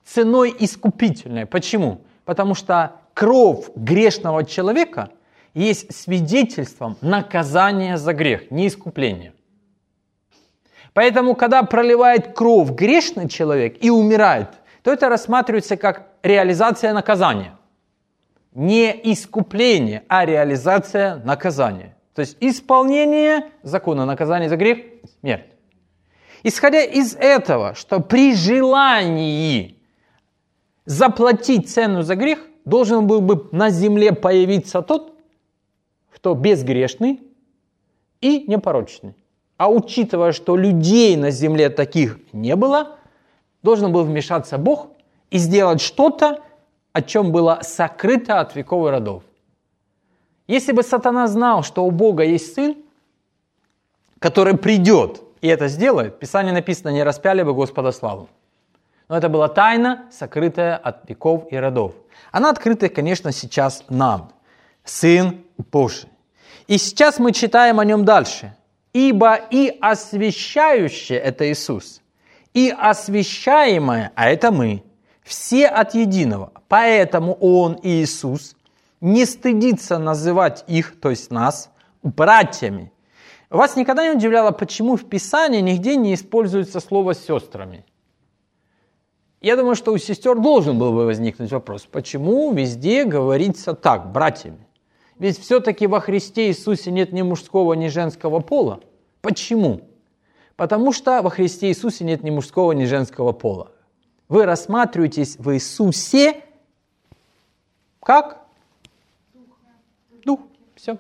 ценой искупительной. Почему? Потому что кровь грешного человека есть свидетельством наказания за грех, не искупления. Поэтому, когда проливает кровь грешный человек и умирает, то это рассматривается как реализация наказания. Не искупление, а реализация наказания. То есть исполнение закона, наказание за грех – смерть. Исходя из этого, что при желании заплатить цену за грех, должен был бы на земле появиться тот, кто безгрешный и непорочный. А учитывая, что людей на земле таких не было, должен был вмешаться Бог и сделать что-то, о чем было сокрыто от веков и родов. Если бы сатана знал, что у Бога есть Сын, который придет и это сделает, в Писании написано: не распяли бы Господа славу. Но это была тайна, сокрытая от веков и родов. Она открыта, конечно, сейчас нам. Сын Божий. И сейчас мы читаем о нем дальше. Ибо и освящающий – это Иисус, и освящаемое, а это мы, все от единого. Поэтому Он, Иисус, не стыдится называть их, то есть нас, братьями. Вас никогда не удивляло, почему в Писании нигде не используется слово «сестрами»? Я думаю, что у сестер должен был бы возникнуть вопрос, почему везде говорится так, братьями? Ведь все-таки во Христе Иисусе нет ни мужского, ни женского пола. Почему? Потому что во Христе Иисусе нет ни мужского, ни женского пола. Вы рассматриваетесь в Иисусе как? Дух. Все.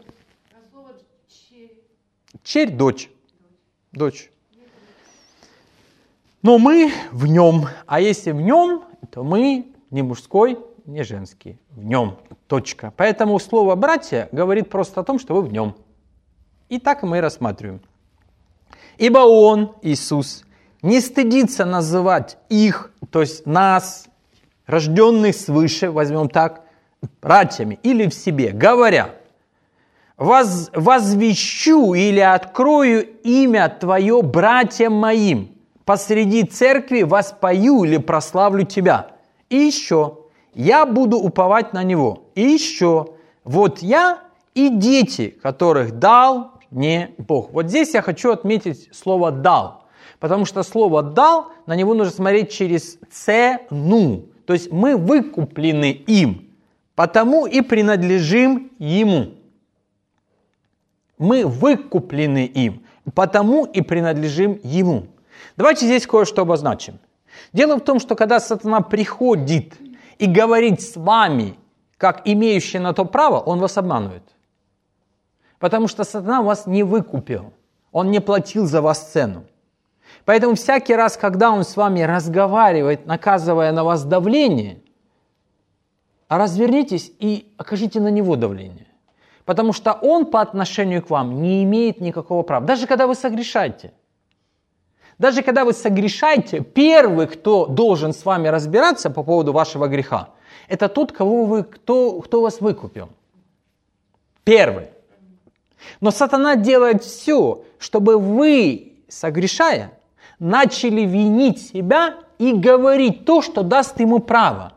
Черь, дочь. Дочь. Но мы в нем. А если в нем, то мы не мужской, не женский. В нем. Точка. Поэтому слово «братья» говорит просто о том, что вы в нем. И так мы и рассматриваем. Ибо Он, Иисус, не стыдится называть их, то есть нас, рожденных свыше, возьмем так, братьями или в себе, говоря: Воз, «Возвещу или открою имя Твое братьям моим, посреди церкви воспою или прославлю Тебя». И еще: «Я буду уповать на Него». И еще: «Вот я и дети, которых дал мне Бог». Вот здесь я хочу отметить слово «дал», потому что слово «дал», на него нужно смотреть через цену. То есть мы выкуплены им, потому и принадлежим Ему. Мы выкуплены им, потому и принадлежим Ему. Давайте здесь кое-что обозначим. Дело в том, что когда сатана приходит и говорит с вами, как имеющий на то право, он вас обманывает. Потому что сатана вас не выкупил, он не платил за вас цену. Поэтому всякий раз, когда он с вами разговаривает, наказывая на вас давление, развернитесь и окажите на него давление. Потому что он по отношению к вам не имеет никакого права. Даже когда вы согрешаете. Даже когда вы согрешаете, первый, кто должен с вами разбираться по поводу вашего греха, это тот, кого вы, кто, кто вас выкупил. Первый. Но сатана делает все, чтобы вы, согрешая, начали винить себя и говорить то, что даст ему право.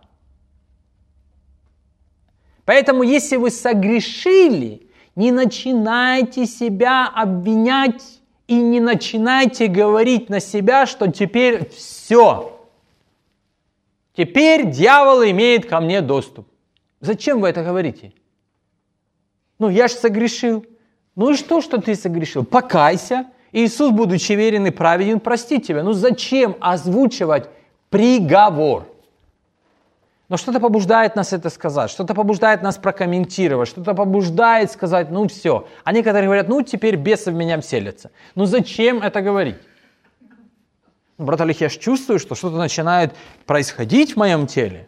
Поэтому, если вы согрешили, не начинайте себя обвинять и не начинайте говорить на себя, что теперь все. Теперь дьявол имеет ко мне доступ. Зачем вы это говорите? Ну, я же согрешил. Ну и что, что ты согрешил? Покайся. Иисус, будучи верен и праведен, простит тебя. Ну зачем озвучивать приговор? Но что-то побуждает нас это сказать, что-то побуждает нас прокомментировать, что-то побуждает сказать: ну все. А некоторые говорят: ну теперь бесы в меня вселятся. Ну зачем это говорить? Брат Олег, я ж чувствую, что что-то начинает происходить в моем теле.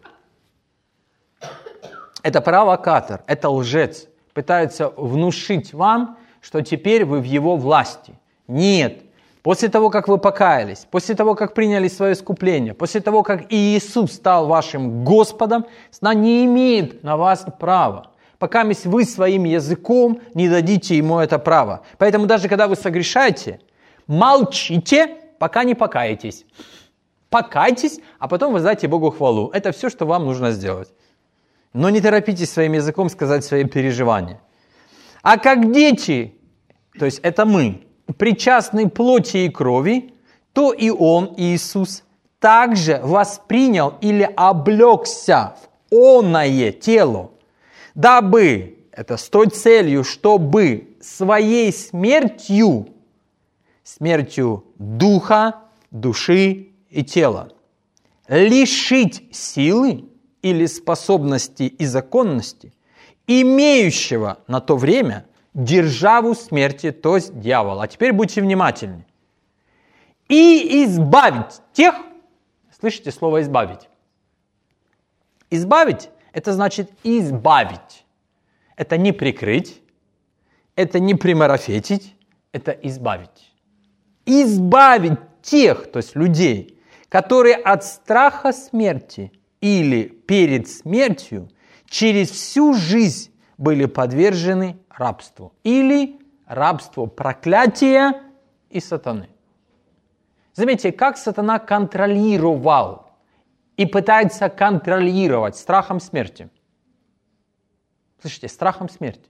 Это провокатор, это лжец. Пытается внушить вам, что теперь вы в его власти. Нет. После того, как вы покаялись, после того, как приняли свое искупление, после того, как Иисус стал вашим Господом, сатана не имеет на вас права, пока вы своим языком не дадите ему это право. Поэтому даже когда вы согрешаете, молчите, пока не покаетесь. Покайтесь, а потом воздайте Богу хвалу. Это все, что вам нужно сделать. Но не торопитесь своим языком сказать свои переживания. А как дети, то есть это мы, причастны плоти и крови, то и Он, Иисус, также воспринял или облегся в оное тело, дабы, это с той целью, чтобы своей смертью, смертью духа, души и тела, лишить силы или способности и законности, имеющего на то время державу смерти, то есть дьявола. А теперь будьте внимательны. И избавить тех, слышите слово «избавить»? Избавить – это значит избавить. Это не прикрыть, это не примарафетить, это избавить. Избавить тех, то есть людей, которые от страха смерти или перед смертью через всю жизнь были подвержены рабству или рабству проклятия и сатаны. Заметьте, как сатана контролировал и пытается контролировать страхом смерти. Слышите, страхом смерти.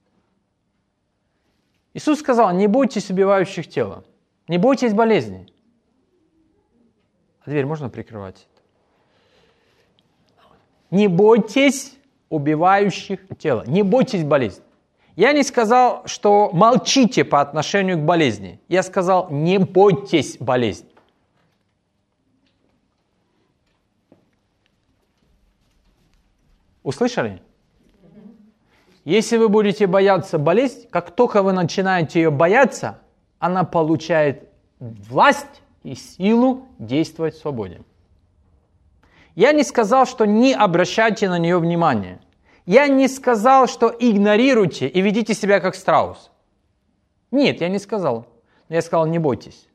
Иисус сказал: не бойтесь убивающих тела, не бойтесь болезней. А дверь можно прикрывать? Не бойтесь убивающих тело, не бойтесь болезни. Я не сказал, что молчите по отношению к болезни. Я сказал: не бойтесь болезни. Услышали? Если вы будете бояться болезни, как только вы начинаете ее бояться, она получает власть и силу действовать в свободе. Я не сказал, что не обращайте на нее внимания. Я не сказал, что игнорируйте и ведите себя как страус. Нет, я не сказал. Я сказал: не бойтесь.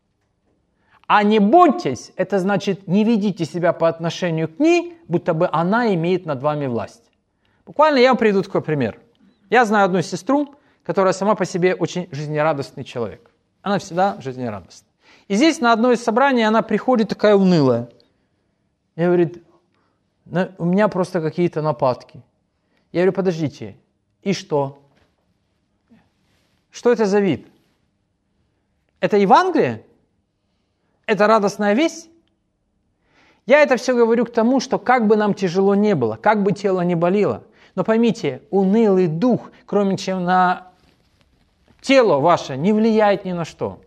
А не бойтесь, это значит, не ведите себя по отношению к ней, будто бы она имеет над вами власть. Буквально я вам приведу такой пример. Я знаю одну сестру, которая сама по себе очень жизнерадостный человек. Она всегда жизнерадостна. И здесь на одно из собраний она приходит такая унылая. И говорит: у меня просто какие-то нападки. Я говорю: подождите, и что? Что это за вид? Это Евангелие? Это радостная весть? Я это все говорю к тому, что как бы нам тяжело не было, как бы тело не болело, но поймите, унылый дух, кроме чем на тело ваше, не влияет ни на что.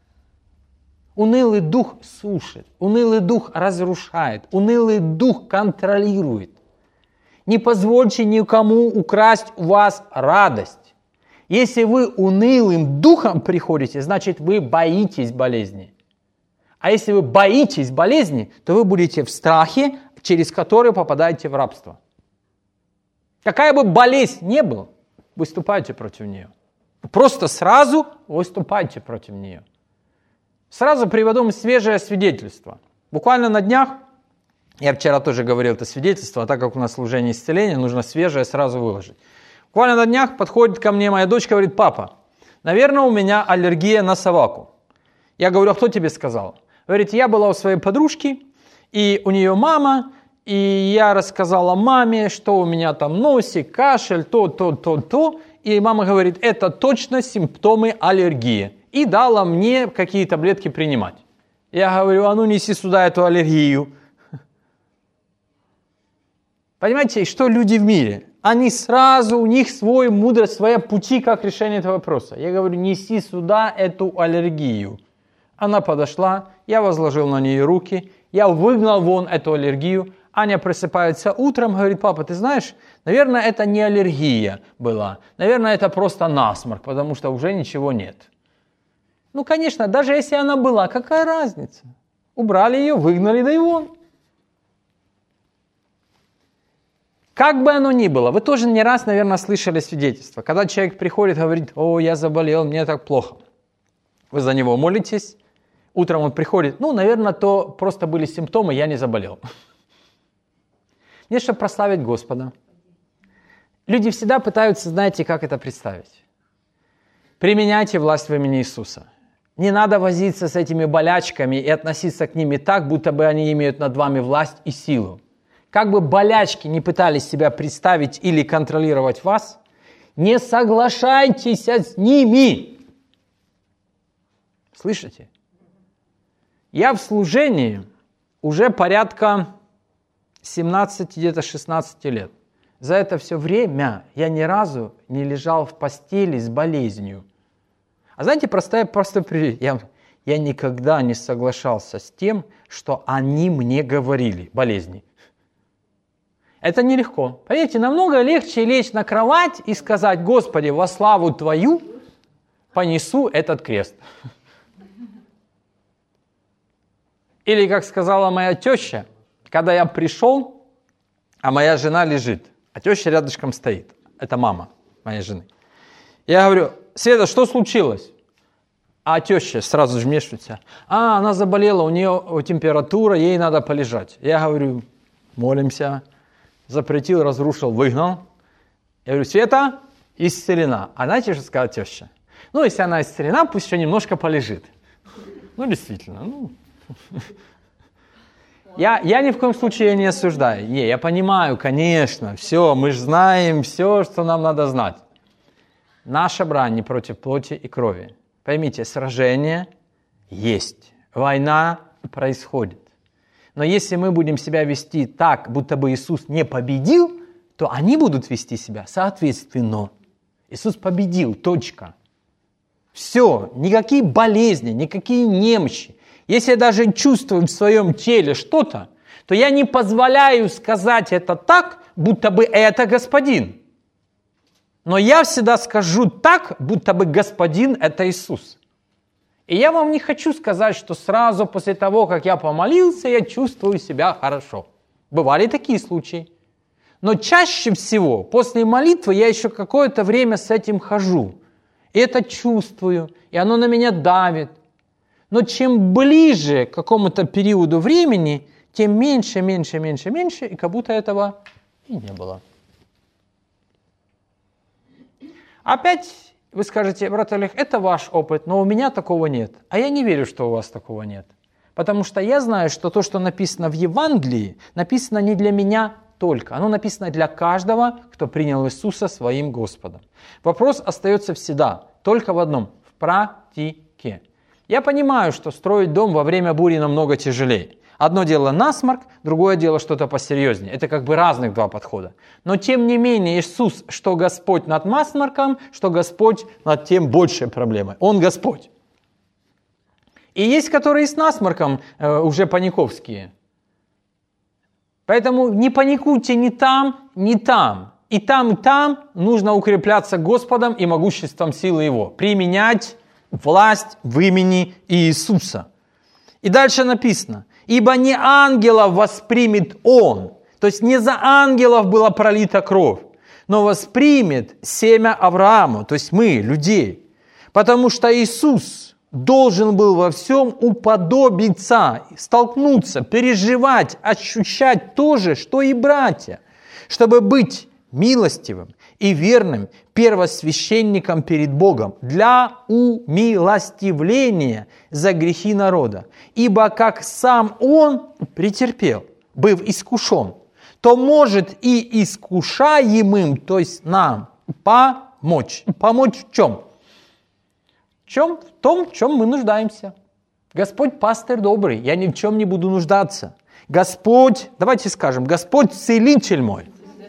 Унылый дух сушит, унылый дух разрушает, унылый дух контролирует. Не позвольте никому украсть у вас радость. Если вы унылым духом приходите, значит, вы боитесь болезни. А если вы боитесь болезни, то вы будете в страхе, через который попадаете в рабство. Какая бы болезнь ни была, выступайте против нее. Просто сразу выступайте против нее. Сразу приведу вам свежее свидетельство. Буквально на днях, я вчера тоже говорил это свидетельство, а так как у нас служение исцеления, нужно свежее сразу выложить. Буквально на днях подходит ко мне моя дочка, говорит: папа, наверное, у меня аллергия на собаку. Я говорю: а кто тебе сказал? Говорит: я была у своей подружки, и у нее мама, и я рассказала маме, что у меня там носик, кашель, то, то, то, то. И мама говорит: это точно симптомы аллергии. И дала мне какие таблетки принимать. Я говорю: а ну неси сюда эту аллергию. Понимаете, что люди в мире? Они сразу, у них свой мудрость, свои пути, как решение этого вопроса. Я говорю: неси сюда эту аллергию. Она подошла, я возложил на нее руки, я выгнал вон эту аллергию. Аня просыпается утром, говорит: папа, ты знаешь, наверное, это не аллергия была. Наверное, это просто насморк, потому что уже ничего нет. Ну, конечно, даже если она была, какая разница? Убрали ее, выгнали, да и вон. Как бы оно ни было, вы тоже не раз, наверное, слышали свидетельство. Когда человек приходит и говорит: о, я заболел, мне так плохо. Вы за него молитесь, утром он приходит: ну, наверное, то просто были симптомы, я не заболел. Мне, чтобы прославить Господа. Люди всегда пытаются, знаете, как это представить. Применяйте власть в имени Иисуса. Не надо возиться с этими болячками и относиться к ним так, будто бы они имеют над вами власть и силу. Как бы болячки не пытались себя представить или контролировать вас, не соглашайтесь с ними. Слышите? Я в служении уже порядка семнадцати, где-то шестнадцати лет. За это все время я ни разу не лежал в постели с болезнью. А знаете, простая, простой пример. Я, я никогда не соглашался с тем, что они мне говорили, болезни. Это нелегко. Поверьте, намного легче лечь на кровать и сказать: Господи, во славу Твою понесу этот крест. Или, как сказала моя теща, когда я пришел, а моя жена лежит, а теща рядышком стоит. Это мама моей жены. Я говорю: Света, что случилось? А теща сразу же вмешивается: а, она заболела, у нее температура, ей надо полежать. Я говорю: молимся. Запретил, разрушил, выгнал. Я говорю: Света исцелена. А знаете, что сказала теща? Ну, если она исцелена, пусть еще немножко полежит. Ну, действительно. Ну. Я, я ни в коем случае не осуждаю. Не, я понимаю, конечно, все, мы же знаем все, что нам надо знать. Наша брань не против плоти и крови. Поймите, сражение есть, война происходит. Но если мы будем себя вести так, будто бы Иисус не победил, то они будут вести себя соответственно. Иисус победил, точка. Все, никакие болезни, никакие немощи. Если я даже чувствую в своем теле что-то, то я не позволяю сказать это так, будто бы это Господин. Но я всегда скажу так, будто бы Господин – это Иисус. И я вам не хочу сказать, что сразу после того, как я помолился, я чувствую себя хорошо. Бывали такие случаи. Но чаще всего после молитвы я еще какое-то время с этим хожу. И это чувствую, и оно на меня давит. Но чем ближе к какому-то периоду времени, тем меньше, меньше, меньше, меньше, и как будто этого и не было. Опять вы скажете: брат Олег, это ваш опыт, но у меня такого нет. А я не верю, что у вас такого нет. Потому что я знаю, что то, что написано в Евангелии, написано не для меня только. Оно написано для каждого, кто принял Иисуса своим Господом. Вопрос остается всегда только в одном – в практике. Я понимаю, что строить дом во время бури намного тяжелее. Одно дело насморк, другое дело что-то посерьезнее. Это как бы разных два подхода. Но тем не менее Иисус, что Господь над насморком, что Господь над тем большей проблемой. Он Господь. И есть, которые с насморком э, уже паниковские. Поэтому не паникуйте ни там, ни там. И там, и там нужно укрепляться Господом и могуществом силы Его. Применять власть в имени Иисуса. И дальше написано: ибо не ангелов воспримет Он. То есть не за ангелов была пролита кровь, но воспримет семя Аврааму, то есть мы, людей. Потому что Иисус должен был во всем уподобиться, столкнуться, переживать, ощущать то же, что и братья, чтобы быть милостивым и верным первосвященником перед Богом для умилостивления за грехи народа. Ибо как сам Он претерпел, быв искушен, то может и искушаемым, то есть нам, помочь. Помочь в чем? В чем? В том, в чем мы нуждаемся. Господь пастырь добрый, я ни в чем не буду нуждаться. Господь, давайте скажем, Господь целитель мой.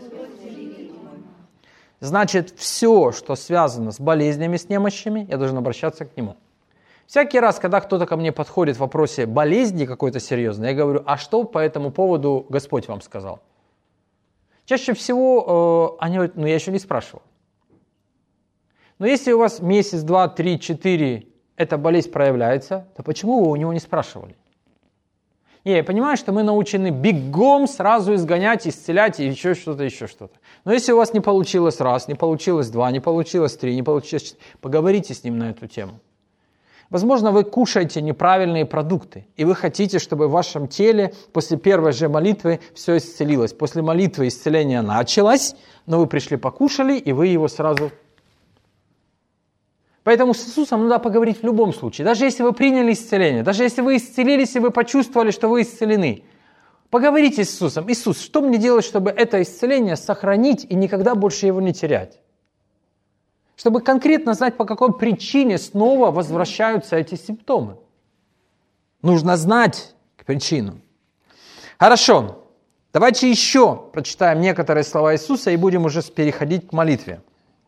Значит, все, что связано с болезнями, с немощами, я должен обращаться к Нему. Всякий раз, когда кто-то ко мне подходит в вопросе болезни какой-то серьезной, я говорю: а что по этому поводу Господь вам сказал? Чаще всего э, они говорят: ну я еще не спрашивал. Но если у вас месяц, два, три, четыре эта болезнь проявляется, то почему вы у него не спрашивали? Не, я понимаю, что мы научены бегом сразу изгонять, исцелять и еще что-то, еще что-то. Но если у вас не получилось раз, не получилось два, не получилось три, не получилось четыре, поговорите с ним на эту тему. Возможно, вы кушаете неправильные продукты, и вы хотите, чтобы в вашем теле после первой же молитвы все исцелилось. После молитвы исцеление началось, но вы пришли, покушали, и вы его сразу... Поэтому с Иисусом надо поговорить в любом случае. Даже если вы приняли исцеление, даже если вы исцелились и вы почувствовали, что вы исцелены, поговорите с Иисусом. Иисус, что мне делать, чтобы это исцеление сохранить и никогда больше его не терять? Чтобы конкретно знать, по какой причине снова возвращаются эти симптомы. Нужно знать причину. Хорошо, давайте еще прочитаем некоторые слова Иисуса и будем уже переходить к молитве.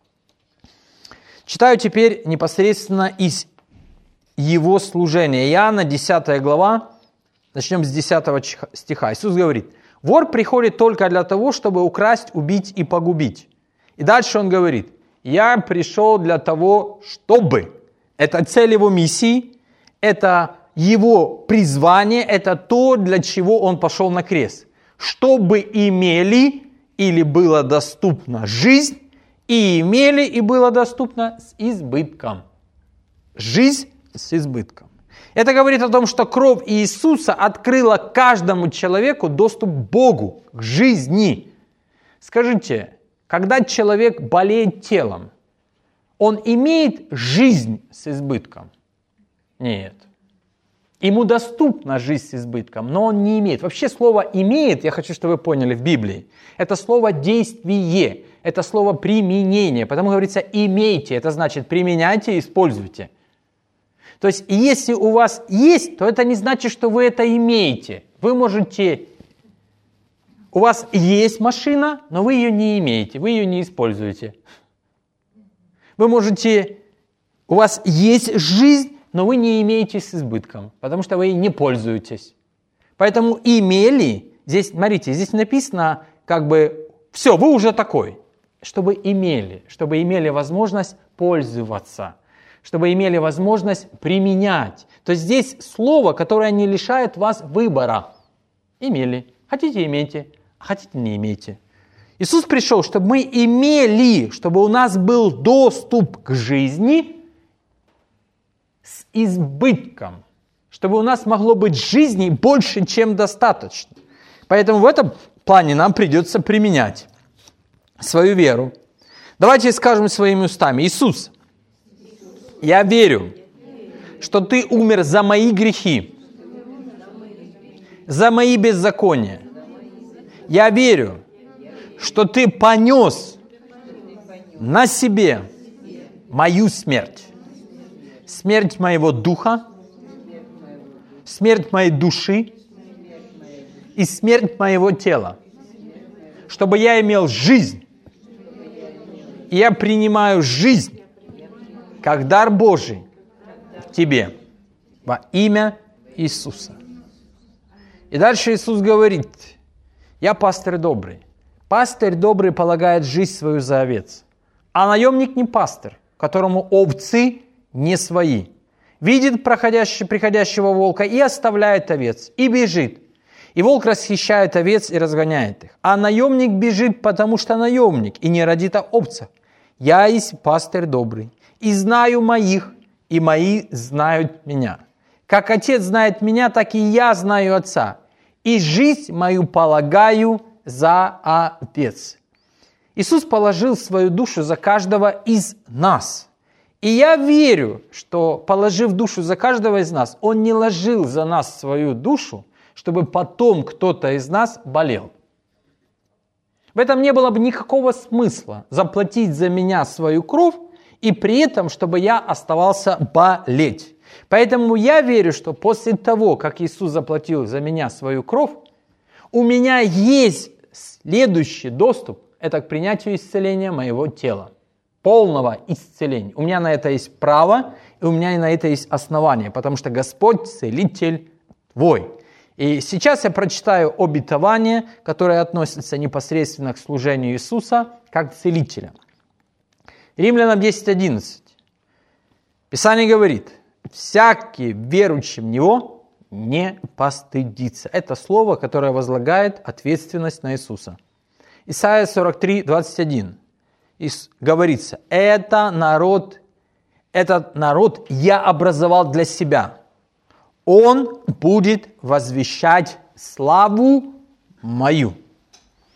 Читаю теперь непосредственно из Его служения. Иоанна, десятая глава, начнем с десятого стиха. Иисус говорит: «Вор приходит только для того, чтобы украсть, убить и погубить». И дальше Он говорит: «Я пришел для того, чтобы». Это цель Его миссии, это Его призвание, это то, для чего Он пошел на крест. Чтобы имели или было доступна жизнь, и имели, и было доступно с избытком. Жизнь с избытком. Это говорит о том, что кровь Иисуса открыла каждому человеку доступ к Богу, к жизни. Скажите, когда человек болеет телом, он имеет жизнь с избытком? Нет. Ему доступна жизнь с избытком, но он не имеет. Вообще слово «имеет», я хочу, чтобы вы поняли, в Библии, это слово «действие». Это слово применение, потому говорится имейте, это значит применяйте, используйте. То есть если у вас есть, то это не значит, что вы это имеете. Вы можете, у вас есть машина, но вы ее не имеете, вы ее не используете. Вы можете, у вас есть жизнь, но вы не имеете с избытком, потому что вы ей не пользуетесь. Поэтому имели, здесь, смотрите, здесь написано как бы все, вы уже такой. Чтобы имели, чтобы имели возможность пользоваться, чтобы имели возможность применять. То есть здесь слово, которое не лишает вас выбора. Имели. Хотите – имейте, а хотите – не имейте. Иисус пришел, чтобы мы имели, чтобы у нас был доступ к жизни с избытком, чтобы у нас могло быть жизни больше, чем достаточно. Поэтому в этом плане нам придется применять свою веру. Давайте скажем своими устами: Иисус, я верю, что Ты умер за мои грехи, за мои беззакония. Я верю, что Ты понес на себе мою смерть, смерть моего духа, смерть моей души и смерть моего тела, чтобы я имел жизнь. И я принимаю жизнь как дар Божий в тебе во имя Иисуса. И дальше Иисус говорит: я пастырь добрый. Пастырь добрый полагает жизнь свою за овец. А наемник не пастырь, которому овцы не свои. Видит проходящего, приходящего волка и оставляет овец, и бежит. И волк расхищает овец и разгоняет их. А наемник бежит, потому что наемник, и не родит о овцах. Я есть пастырь добрый, и знаю моих, и мои знают меня. Как Отец знает меня, так и я знаю Отца, и жизнь мою полагаю за овец. Иисус положил свою душу за каждого из нас. И я верю, что, положив душу за каждого из нас, Он не ложил за нас свою душу, чтобы потом кто-то из нас болел. В этом не было бы никакого смысла заплатить за меня свою кровь и при этом, чтобы я оставался болеть. Поэтому я верю, что после того, как Иисус заплатил за меня свою кровь, у меня есть следующий доступ, это к принятию исцеления моего тела. Полного исцеления. У меня на это есть право, и у меня на это есть основание, потому что Господь целитель твой. И сейчас я прочитаю обетование, которое относится непосредственно к служению Иисуса как целителя. Римлянам десять одиннадцать. Писание говорит: «Всякий верующий в Него не постыдится». Это слово, которое возлагает ответственность на Иисуса. Исайя сорок три двадцать один. Говорится: «Это народ, этот народ я образовал для себя. Он будет возвещать славу мою».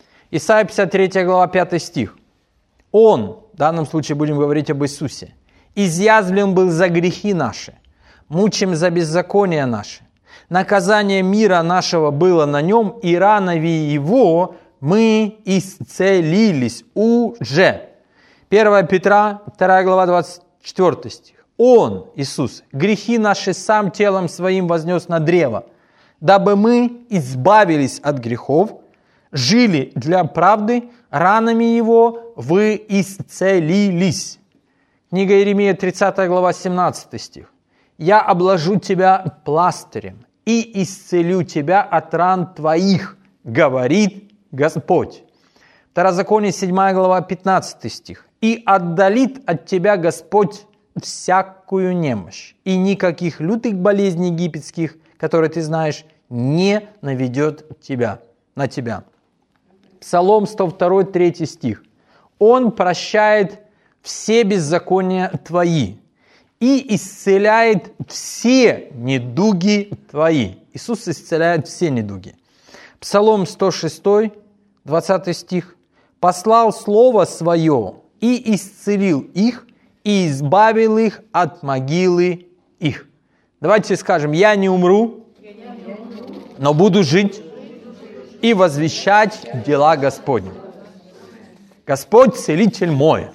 Исайя пятьдесят третья глава, пятый стих. Он, в данном случае будем говорить об Иисусе, изъязвлен был за грехи наши, мучим за беззакония наши. Наказание мира нашего было на нем, и ранами его мы исцелились уже. первое Петра, вторая глава, двадцать четвёртый стих. Он, Иисус, грехи наши сам телом своим вознес на древо, дабы мы избавились от грехов, жили для правды, ранами его вы исцелились. Книга Иеремия, тридцатая глава, семнадцатый стих. «Я обложу тебя пластырем и исцелю тебя от ран твоих, говорит Господь». Второзаконие, седьмая глава, пятнадцатый стих. «И отдалит от тебя Господь всякую немощь, и никаких лютых болезней египетских, которые ты знаешь, не наведет тебя, на тебя». Псалом сто два, третий стих. «Он прощает все беззакония твои и исцеляет все недуги твои». Иисус исцеляет все недуги. Псалом сто шесть, двадцатый стих. «Послал слово свое и исцелил их, и избавил их от могилы их». Давайте скажем: «Я не умру, но буду жить и возвещать дела Господни». Господь целитель мой.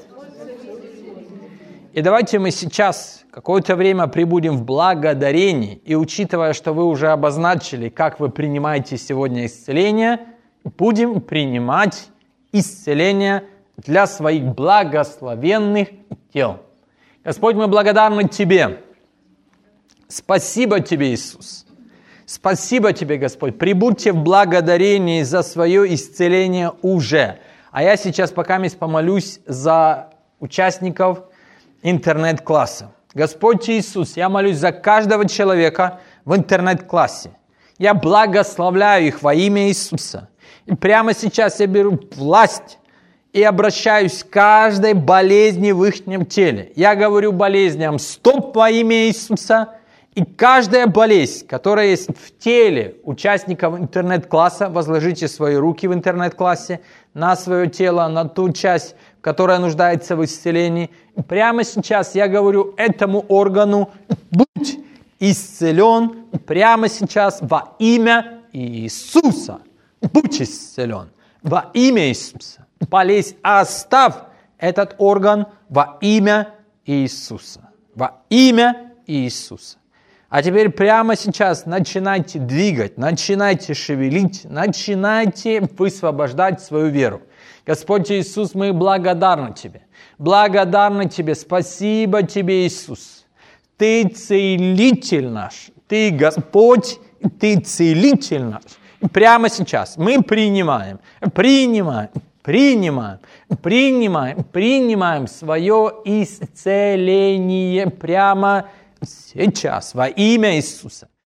И давайте мы сейчас какое-то время пребудем в благодарении, и учитывая, что вы уже обозначили, как вы принимаете сегодня исцеление, будем принимать исцеление для своих благословенных тел. Господь, мы благодарны Тебе. Спасибо Тебе, Иисус. Спасибо Тебе, Господь. Прибудьте в благодарении за свое исцеление уже. А я сейчас пока помолюсь за участников интернет-класса. Господь Иисус, я молюсь за каждого человека в интернет-классе. Я благословляю их во имя Иисуса. И прямо сейчас я беру власть и обращаюсь к каждой болезни в их теле. Я говорю болезням: стоп во имя Иисуса. И каждая болезнь, которая есть в теле участников интернет-класса, возложите свои руки в интернет-классе на свое тело, на ту часть, которая нуждается в исцелении. И прямо сейчас я говорю этому органу: будь исцелен прямо сейчас во имя Иисуса. Будь исцелен во имя Иисуса. Болезнь, оставь этот орган во имя Иисуса. Во имя Иисуса. А теперь прямо сейчас начинайте двигать, начинайте шевелить, начинайте высвобождать свою веру. Господь Иисус, мы благодарны Тебе. Благодарны Тебе. Спасибо Тебе, Иисус. Ты целитель наш. Ты Господь, Ты целитель наш. Прямо сейчас мы принимаем, принимаем, принимаем, принимаем, принимаем свое исцеление прямо сейчас во имя Иисуса.